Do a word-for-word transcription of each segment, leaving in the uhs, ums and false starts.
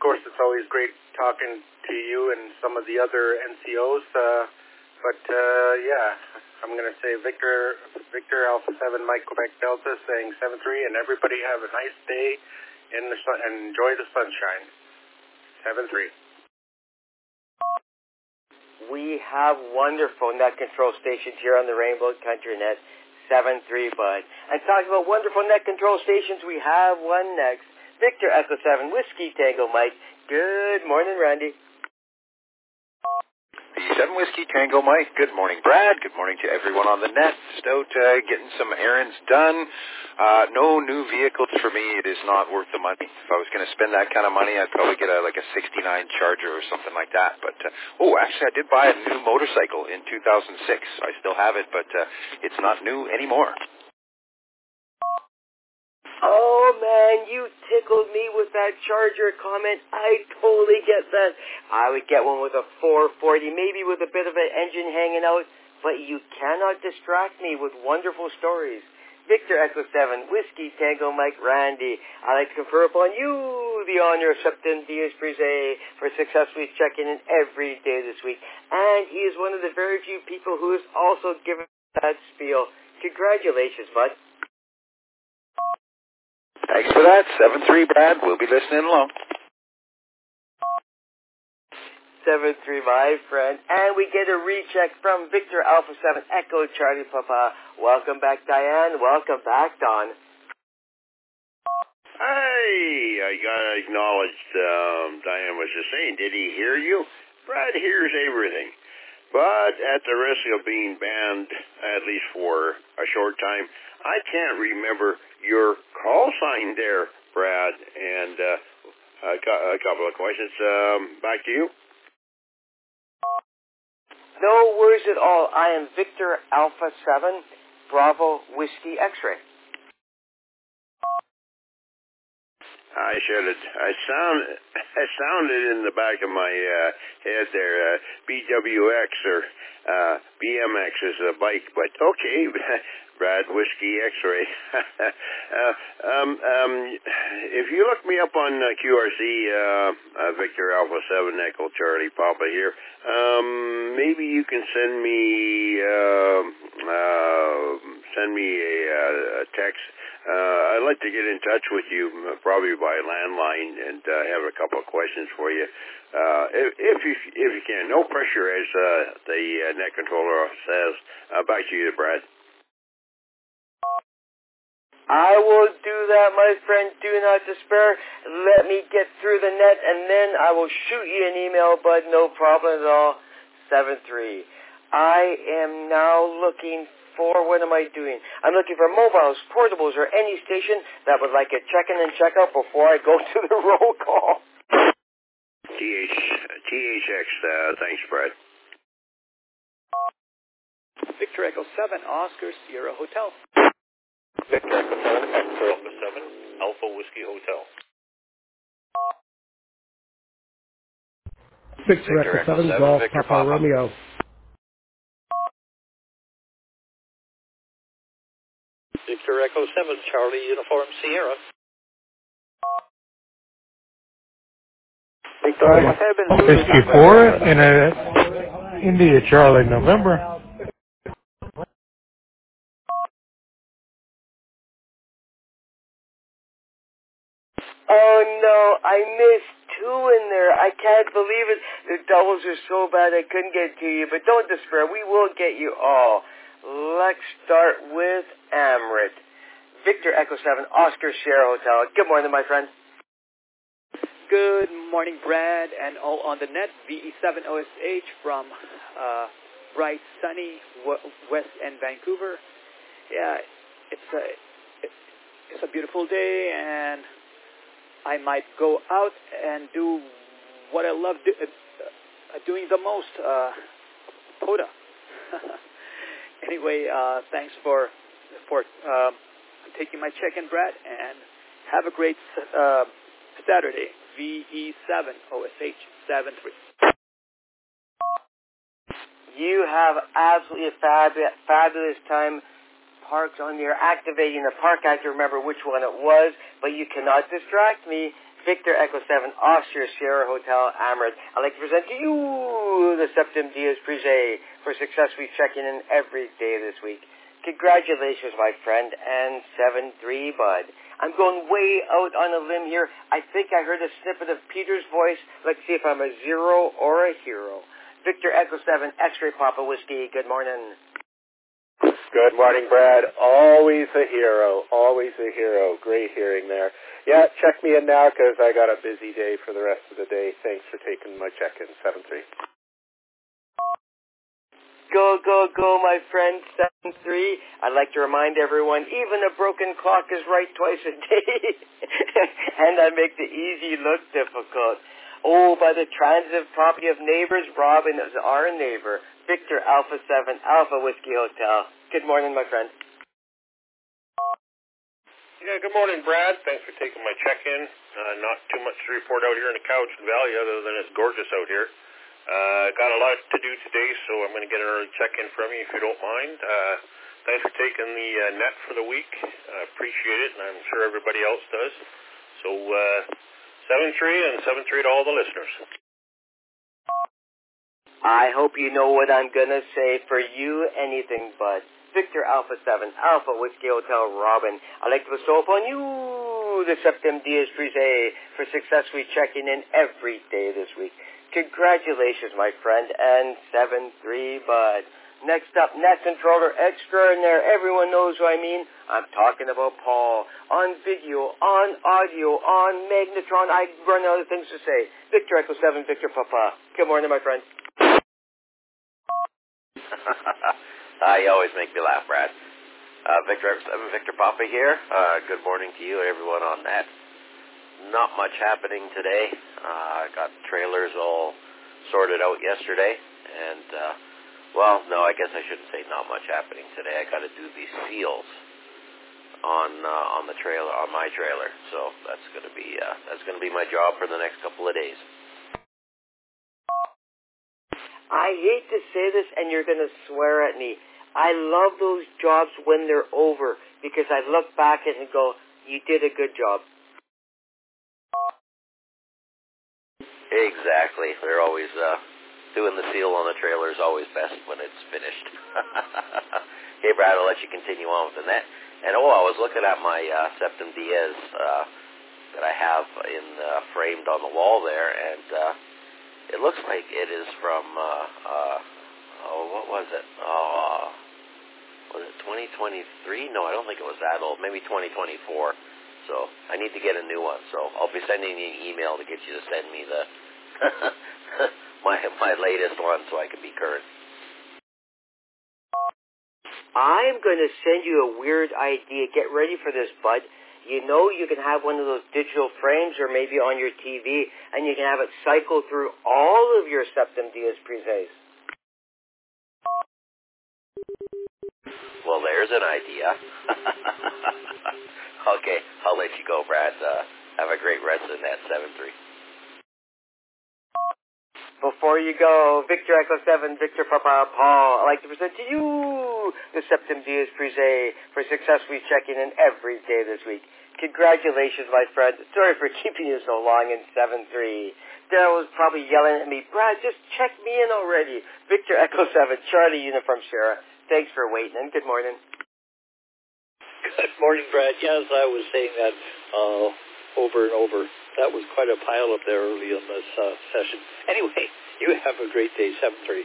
course, it's always great talking to you and some of the other N C Os. Uh, but, uh, yeah, I'm going to say Victor Victor Alpha seven Mike Quebec Delta saying seven three, and everybody have a nice day in the sun and enjoy the sunshine. seven three. We have wonderful net control stations here on the Rainbow Country Net, seven three, bud. And talking about wonderful net control stations, we have one next. Victor Echo seven, Whiskey Tango Mike. Good morning, Randy. The seven Whiskey Tango Mike. Good morning, Brad. Good morning to everyone on the net. Just out uh, getting some errands done. Uh, no new vehicles for me. It is not worth the money. If I was going to spend that kind of money, I'd probably get a like a sixty-nine Charger or something like that. But uh, oh, actually, I did buy a new motorcycle in two thousand six. I still have it, but uh, it's not new anymore. Oh, man, you tickled me with that Charger comment. I totally get that. I would get one with a four forty, maybe with a bit of an engine hanging out, but you cannot distract me with wonderful stories. Victor Echo seven, Whiskey Tango Mike Randy. I'd like to confer upon you the honor of Septim Diaz Brise for successfully checking in every day this week. And he is one of the very few people who has also given that spiel. Congratulations, bud. Thanks for that. seven three, Brad. We'll be listening along. seven three, my friend. And we get a recheck from Victor Alpha seven, Echo Charlie Papa. Welcome back, Diane. Welcome back, Don. Hey, I got to acknowledge um, Diane was just saying, did he hear you? Brad hears everything. But at the risk of being banned, at least for a short time, I can't remember your call sign there, Brad. And uh, a, cu- a couple of questions. Um, back to you. No worries at all. I am Victor Alpha seven, Bravo Whiskey X-Ray. I should have. I sound. I sounded in the back of my uh, head there. Uh, B W X or uh, B M X is a bike, but okay. Brad Whiskey X-Ray. uh, um, um, if you look me up on uh, Q R C, uh, uh, Victor Alpha seven Echo Charlie Papa here. Um, maybe you can send me uh, uh, send me a, a text. Uh, I'd like to get in touch with you, uh, probably by landline, and uh, have a couple of questions for you. Uh, if, if you if you can, no pressure, as uh, the uh, net controller says. Uh, back to you, Brad. I will do that, my friend. Do not despair. Let me get through the net, and then I will shoot you an email, bud. No problem at all. seven three. I am now looking for, what am I doing? I'm looking for mobiles, portables, or any station that would like a check-in and check-out before I go to the roll call. T H, T H X, uh, thanks, Brad. Victor Echo seven, Oscar Sierra Hotel. Victor Echo seven, Victor Alpha seven, Alpha Whiskey Hotel. Victor Echo seven, Golf Papa Romeo. Victor Echo seven, Charlie Uniform Sierra. Victor Echo seven, fifty-four in a India Charlie November. Oh, no, I missed two in there. I can't believe it. The doubles are so bad I couldn't get to you, but don't despair. We will get you all. Let's start with Amrit. Victor Echo seven, Oscar Sierra Hotel. Good morning, my friend. Good morning, Brad, and all on the net. V E seven O S H from uh, bright, sunny w- West End, Vancouver. Yeah, it's a it's, it's a beautiful day, and I might go out and do what I love do, uh, doing the most, uh, POTA. Anyway, uh, thanks for for uh, taking my check-in, Brad, and have a great uh, Saturday. V E seven O S H seven three. You have absolutely a fabulous, fabulous time parked on your activating the park. I have to remember which one it was, but you cannot distract me. Victor Echo seven, Austria Sierra Hotel, Amherst. I'd like to present to you the Septim Diaz Prige for successfully checking in every day this week. Congratulations, my friend, and seven three, bud. I'm going way out on a limb here. I think I heard a snippet of Peter's voice. Let's see if I'm a zero or a hero. Victor Echo seven, X-Ray Papa Whiskey, good morning. Good morning, Brad. Always a hero. Always a hero. Great hearing there. Yeah, check me in now because I got a busy day for the rest of the day. Thanks for taking my check-in, seven three. Go, go, go, my friend, seven three. I'd like to remind everyone, even a broken clock is right twice a day. And I make the easy look difficult. Oh, by the transitive property of neighbors, Robin is our neighbor. Victor Alpha seven, Alpha Whiskey Hotel. Good morning, my friend. Yeah, good morning, Brad. Thanks for taking my check-in. Uh, not too much to report out here in the Cowichan Valley other than it's gorgeous out here. Uh, got a lot to do today, so I'm going to get an early check-in from you if you don't mind. Uh, thanks for taking the uh, net for the week. I uh, appreciate it, and I'm sure everybody else does. So, uh, seven three and seven three to all the listeners. I hope you know what I'm going to say. For you, anything but. Victor Alpha seven, Alpha Whiskey Hotel, Robin. I'd like to bestow upon you the Septim Diaz Prige for successfully checking in every day this week. Congratulations, my friend, and seven three, bud. Next up, Net Controller Extraordinaire. Everyone knows who I mean. I'm talking about Paul. On video, on audio, on Magnetron. I run out of things to say. Victor Echo seven, Victor Papa. Good morning, my friend. uh, you always make me laugh, Brad. Uh, Victor Echo seven, Victor Papa here. Uh, good morning to you and everyone on Net. Not much happening today. I uh, got trailers all sorted out yesterday, and, uh, well, no, I guess I shouldn't say not much happening today. I got to do these seals on uh, on the trailer, on my trailer, so that's going to be uh, that's going to be my job for the next couple of days. I hate to say this, and you're going to swear at me. I love those jobs when they're over, because I look back at it and go, you did a good job. Exactly. They're always uh, doing the seal on the trailer is always best when it's finished. Okay, Brad, I'll let you continue on with the net. And oh, I was looking at my uh, Septim Diaz uh, that I have in uh, framed on the wall there, and uh, it looks like it is from uh, uh, oh, what was it? Oh, was it twenty twenty-three? No, I don't think it was that old. Maybe twenty twenty-four. So I need to get a new one. So I'll be sending you an email to get you to send me the my my latest one so I can be current. I'm going to send you a weird idea. Get ready for this, bud. You know you can have one of those digital frames or maybe on your T V, and you can have it cycle through all of your Septim Diaz Prises. Well, there's an idea. Okay, I'll let you go, Brad. Uh, have a great rest of the net, seven three. Before you go, Victor Echo seven, Victor Papa Paul, I'd like to present to you the Septim Diaz Prige for successfully checking in every day this week. Congratulations, my friend. Sorry for keeping you so long in seven three. Daryl was probably yelling at me, Brad, just check me in already. Victor Echo seven, Charlie Uniform Sierra. Thanks for waiting, and good morning. Good morning, Brad. Yes, I was saying that uh, over and over. That was quite a pile up there early in this uh, session. Anyway, you have a great day, seven three.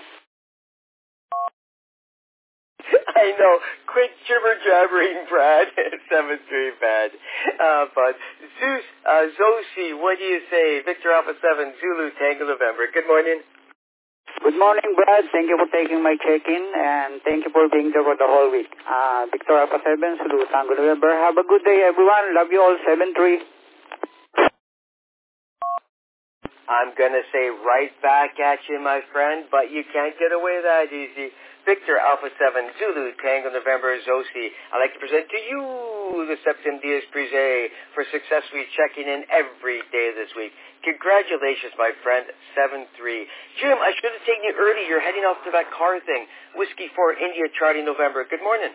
I know. Quit jibber-jabbering, Brad. seven three, bad. Uh, but Zeus, uh, Zosi, what do you say? Victor Alpha seven, Zulu Tango November. Good morning. Good morning, Brad. Thank you for taking my check-in, and thank you for being there for the whole week. Uh, Victor Alpha seven, Zulu Tango November. Have a good day, everyone. Love you all, seven three. I'm going to say right back at you, my friend, but you can't get away that easy. Victor Alpha seven, Zulu Tango November, Zosi. I'd like to present to you the Septim Diaz Prige for successfully checking in every day this week. Congratulations, my friend, seven three. Jim, I should have taken you early. You're heading off to that car thing. Whiskey four, India, Charlie November. Good morning.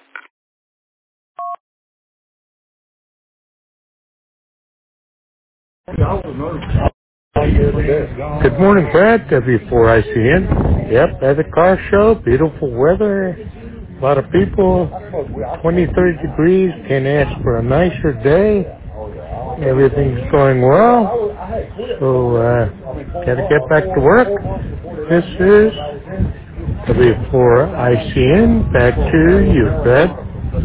Good morning, Brad. W four I C N. Yep, at the car show. Beautiful weather. A lot of people. twenty, thirty degrees. Can't ask for a nicer day. Everything's going well. So, uh, gotta get back to work. This is W four I C N. Back to you, Brad.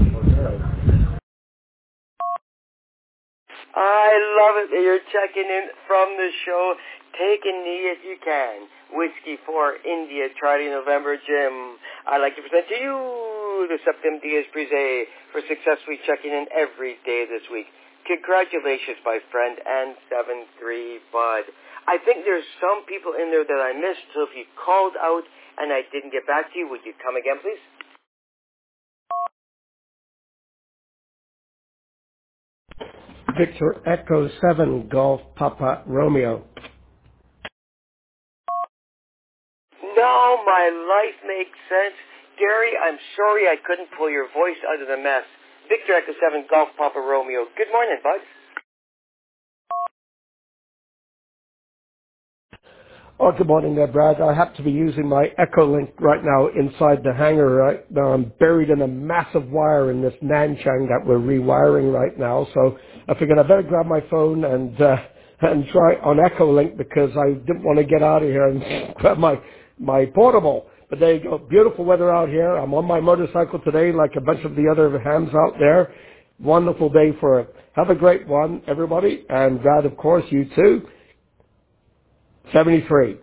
I love it that you're checking in from the show. Take a knee if you can. Whiskey for India, Charlie November, Jim. I'd like to present to you the Septem Diaz Brise for successfully checking in every day this week. Congratulations, my friend, and seven three, bud. I think there's some people in there that I missed, so if you called out and I didn't get back to you, would you come again, please? Victor Echo seven Golf Papa Romeo. No, my life makes sense. Gary, I'm sorry I couldn't pull your voice out of the mess. Victor Echo seven Golf Papa Romeo. Good morning, bud. Oh, good morning there, Brad. I happen to be using my Echolink right now inside the hangar. Right now I'm buried in a massive wire in this Nanchang that we're rewiring right now. So I figured I better grab my phone and uh, and try on Echolink because I didn't want to get out of here and grab my my portable. But there you go. Beautiful weather out here. I'm on my motorcycle today like a bunch of the other hams out there. Wonderful day for it. Have a great one, everybody. And Brad, of course, you too. seventy-three.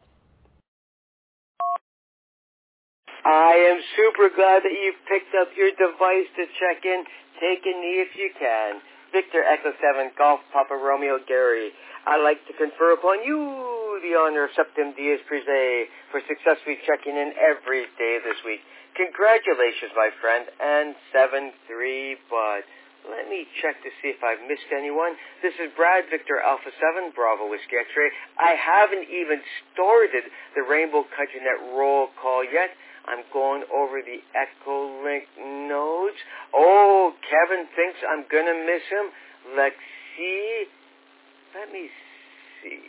I am super glad that you've picked up your device to check in. Take a knee if you can. Victor Echo seven Golf Papa Romeo Gary. I'd like to confer upon you the honor of Septem Diaz Brise for successfully checking in every day this week. Congratulations, my friend, and seven three, bud. Let me check to see if I've missed anyone. This is Brad Victor Alpha seven Bravo Whiskey X-Ray. I haven't even started the Rainbow Country Net roll call yet. I'm going over the Echolink nodes. Oh, Kevin thinks I'm going to miss him. Let's see. Let me see.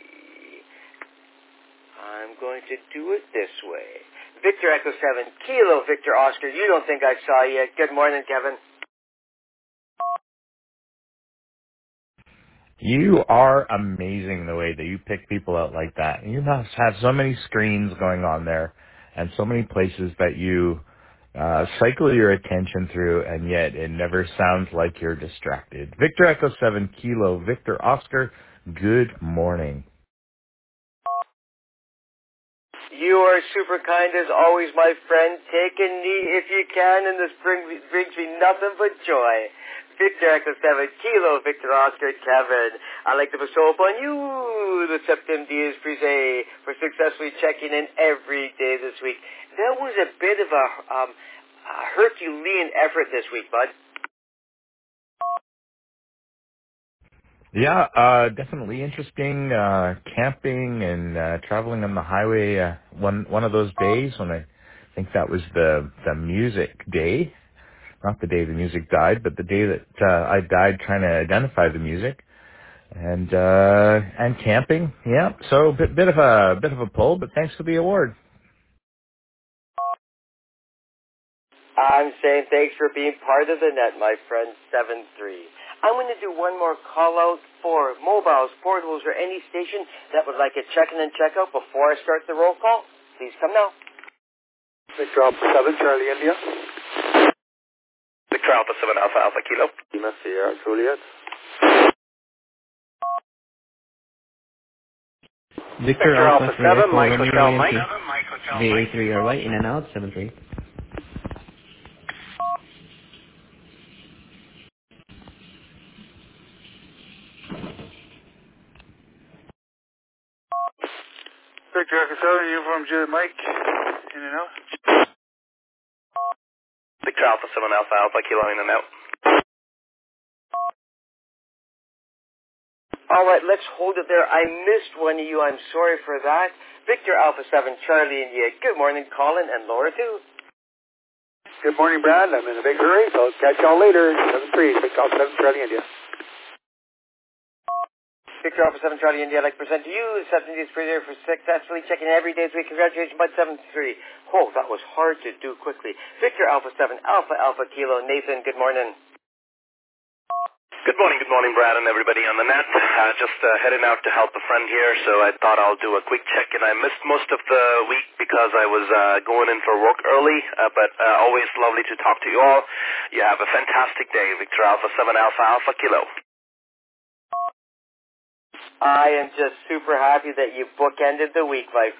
I'm going to do it this way. Victor Echo seven, Kilo Victor Oscar. You don't think I saw you yet. Good morning, Kevin. You are amazing the way that you pick people out like that. You must have so many screens going on there and so many places that you uh, cycle your attention through, and yet it never sounds like you're distracted. Victor Echo seven Kilo, Victor Oscar, good morning. You are super kind as always, my friend. Take a knee if you can, and this brings me, brings me nothing but joy. Victor Echo seven Kilo, Victor Oscar Kevin. I'd like to bestow upon you the Septem Diaz Brise for successfully checking in every day this week. That was a bit of a, um, a Herculean effort this week, bud. Yeah, uh, definitely interesting, uh, camping and, uh, traveling on the highway, uh, one, one of those days when I think that was the, the music day, not the day the music died, but the day that, uh, I died trying to identify the music and, uh, and camping. Yeah. So a bit, bit of a, bit of a pull, but thanks for the award. I'm saying thanks for being part of the net, my friend, seven three. I'm going to do one more call-out for mobiles, portables, or any station that would like a check-in and check-out before I start the roll call. Please come now. Victor Alpha seven, Charlie India. Victor Alpha seven, Alpha Alpha Kilo. Lima Sierra Juliet. Victor, Victor Alpha, Alpha seven, Mike Hotel Mike. V A three R Y, in and out, seven three. Victor Echo seven, uniform Juliet Mike, in and out. Victor Alpha seven, Alpha Alpha Kilo, in and out. All right, let's hold it there. I missed one of you. I'm sorry for that. Victor Alpha seven, Charlie India. Good morning, Colin and Laura, too. Good morning, Brad. I'm in a big hurry, so catch y'all later. seven three, Victor Alpha seven, Charlie India. Victor Alpha seven Charlie India, I'd like to present to you the seven days per year for successfully checking every day's week. Congratulations, Bud seven three. Oh, that was hard to do quickly. Victor Alpha seven Alpha Alpha Kilo. Nathan, good morning. Good morning, good morning, Brad, and everybody on the net. Uh, just uh, heading out to help a friend here, so I thought I'll do a quick check-in. I missed most of the week because I was uh, going in for work early, uh, but uh, always lovely to talk to you all. You have a fantastic day, Victor Alpha seven Alpha Alpha Kilo. I am just super happy that you bookended the week, my